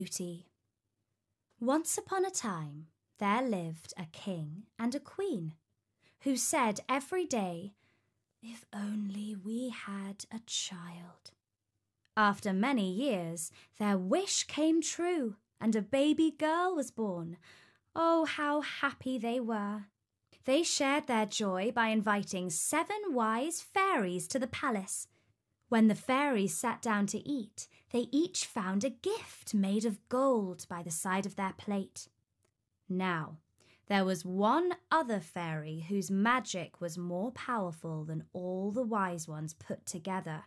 Beauty. Once upon a time, there lived a king and a queen who said every day, "If only we had a child." After many years, their wish came true and a baby girl was born. Oh, how happy they were! They shared their joy by inviting 7 wise fairies to the palace. When the fairies sat down to eat, they each found a gift made of gold by the side of their plate. Now, there was one other fairy whose magic was more powerful than all the wise ones put together.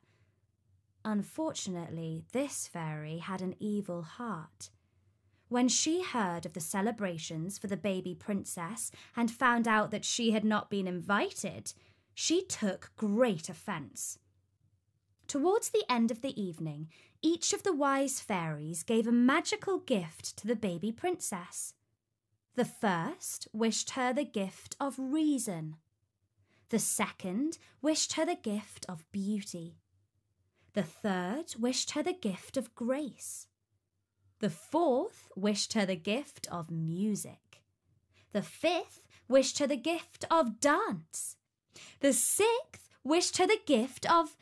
Unfortunately, this fairy had an evil heart. When she heard of the celebrations for the baby princess and found out that she had not been invited, she took great offence. Towards the end of the evening, each of the wise fairies gave a magical gift to the baby princess. The first wished her the gift of reason. The second wished her the gift of beauty. The third wished her the gift of grace. The fourth wished her the gift of music. The fifth wished her the gift of dance. The sixth wished her the gift of...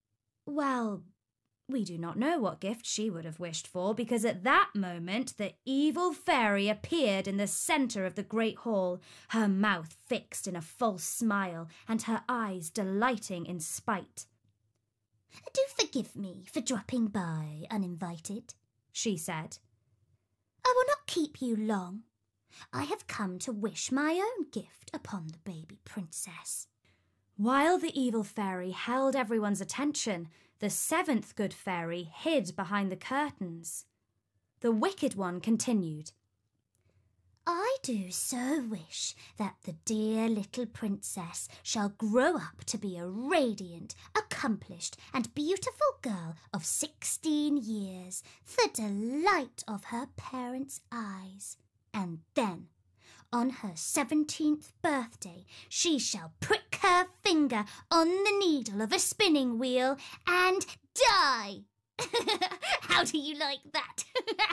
Well, we do not know what gift she would have wished for, because at that moment the evil fairy appeared in the centre of the great hall, her mouth fixed in a false smile and her eyes delighting in spite. "Do forgive me for dropping by uninvited," she said. "I will not keep you long. I have come to wish my own gift upon the baby princess." While the evil fairy held everyone's attention, the 7th good fairy hid behind the curtains. The wicked one continued, "I do so wish that the dear little princess shall grow up to be a radiant, accomplished and beautiful girl of 16 years, the delight of her parents' eyes. And then, on her 17th birthday, she shall prick her finger on the needle of a spinning wheel and die." How do you like that?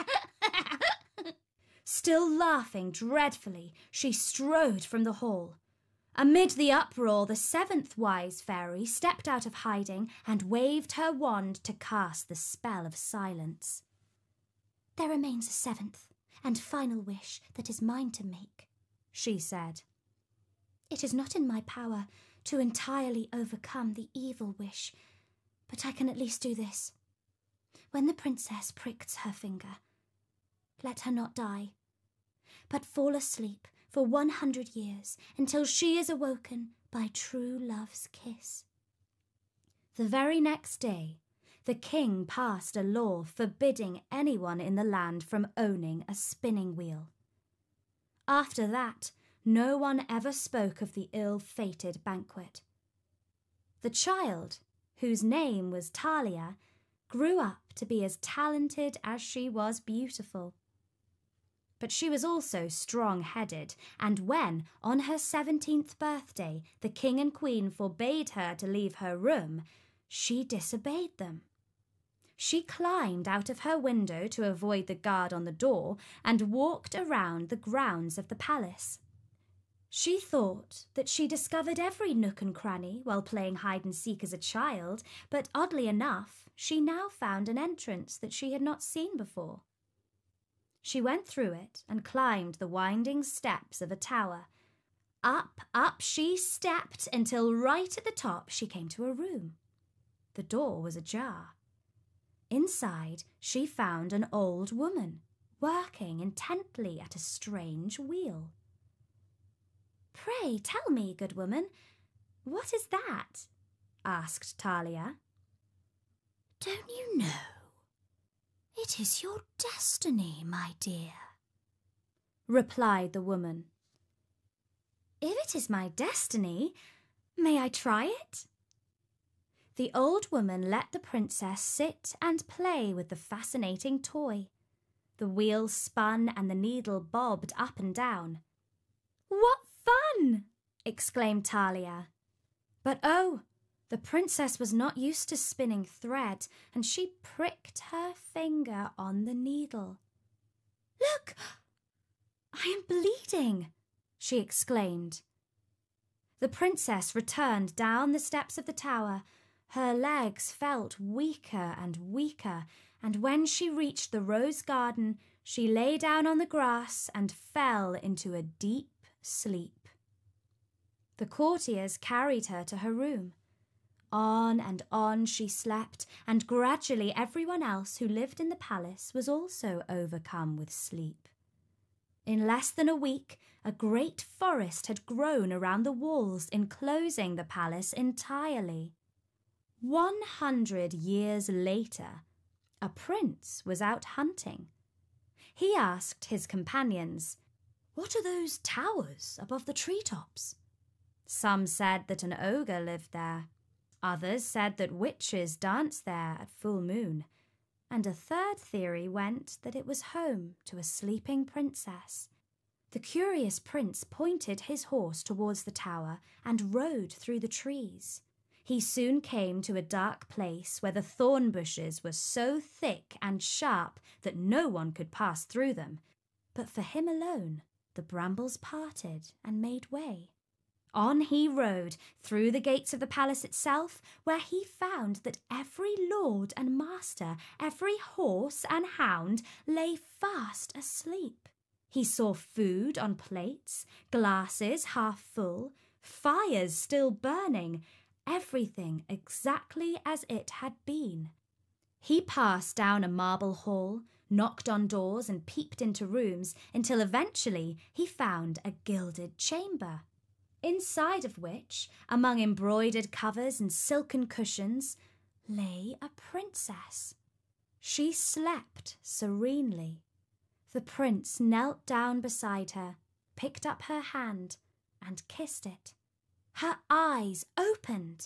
Still laughing dreadfully, she strode from the hall. Amid the uproar, the 7th wise fairy stepped out of hiding and waved her wand to cast the spell of silence. "There remains a 7th and final wish that is mine to make," she said. "It is not in my power to entirely overcome the evil wish, but I can at least do this. When the princess pricks her finger, let her not die, but fall asleep for 100 years until she is awoken by true love's kiss." The very next day, the king passed a law forbidding anyone in the land from owning a spinning wheel. After that, no one ever spoke of the ill-fated banquet. The child, whose name was Talia, grew up to be as talented as she was beautiful. But she was also strong-headed, and when, on her 17th birthday, the king and queen forbade her to leave her room, she disobeyed them. She climbed out of her window to avoid the guard on the door and walked around the grounds of the palace. She thought that she discovered every nook and cranny while playing hide-and-seek as a child, but oddly enough, she now found an entrance that she had not seen before. She went through it and climbed the winding steps of a tower. Up she stepped until right at the top she came to a room. The door was ajar. Inside, she found an old woman working intently at a strange wheel. "Pray tell me, good woman, what is that?" asked Talia. "Don't you know? It is your destiny, my dear," replied the woman. "If it is my destiny, may I try it?" The old woman let the princess sit and play with the fascinating toy. The wheel spun and the needle bobbed up and down. "What fun!" exclaimed Talia. But oh, the princess was not used to spinning thread, and she pricked her finger on the needle. Look! I am bleeding, she exclaimed. The princess returned down the steps of the tower. Her legs felt weaker and weaker, and when she reached the rose garden, she lay down on the grass and fell into a deep sleep. The courtiers carried her to her room. On and on she slept, and gradually everyone else who lived in the palace was also overcome with sleep. In less than a week, a great forest had grown around the walls, enclosing the palace entirely. 100 years later, a prince was out hunting. He asked his companions, "What are those towers above the treetops?" Some said that an ogre lived there. Others said that witches danced there at full moon. And a third theory went that it was home to a sleeping princess. The curious prince pointed his horse towards the tower and rode through the trees. He soon came to a dark place where the thorn bushes were so thick and sharp that no one could pass through them. But for him alone, the brambles parted and made way. On he rode through the gates of the palace itself, where he found that every lord and master, every horse and hound lay fast asleep. He saw food on plates, glasses half full, fires still burning, everything exactly as it had been. He passed down a marble hall, knocked on doors and peeped into rooms until eventually he found a gilded chamber, inside of which, among embroidered covers and silken cushions, lay a princess. She slept serenely. The prince knelt down beside her, picked up her hand, and kissed it. Her eyes opened.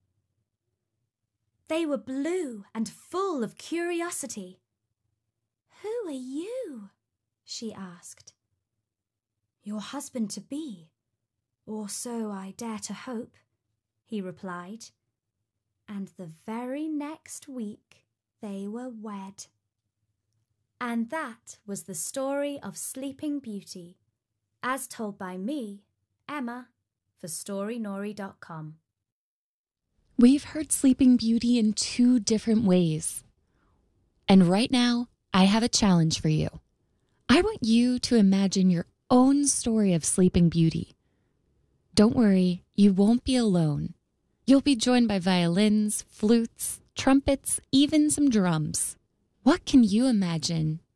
They were blue and full of curiosity. "Who are you?" she asked. "Your husband-to-be. Or so I dare to hope," he replied. And the very next week they were wed. And that was the story of Sleeping Beauty, as told by me, Emma, for StoryNori.com. We've heard Sleeping Beauty in 2 different ways. And right now, I have a challenge for you. I want you to imagine your own story of Sleeping Beauty. Don't worry, you won't be alone. You'll be joined by violins, flutes, trumpets, even some drums. What can you imagine